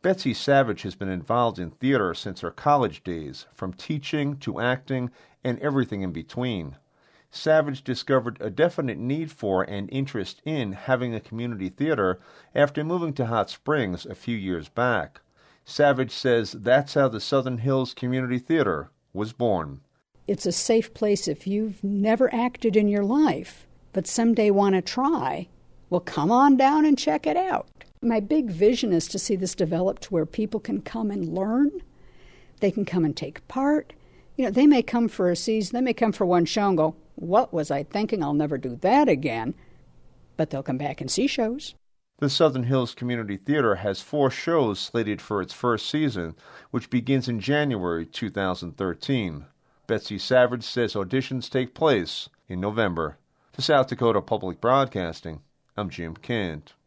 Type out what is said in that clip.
Betsy Savage has been involved in theater since her college days, from teaching to acting and everything in between. Savage discovered a definite need for and interest in having a community theater after moving to Hot Springs a few years back. Savage says that's how the Southern Hills Community Theater was born. It's a safe place if you've never acted in your life, but someday want to try. Well, come on down and check it out. My big vision is to see this develop to where people can come and learn. They can come and take part. They may come for a season, they may come for one show and go, what was I thinking? I'll never do that again. But they'll come back and see shows. The Southern Hills Community Theater has 4 shows slated for its first season, which begins in January 2013. Betsy Savage says auditions take place in November. For South Dakota Public Broadcasting, I'm Jim Kent.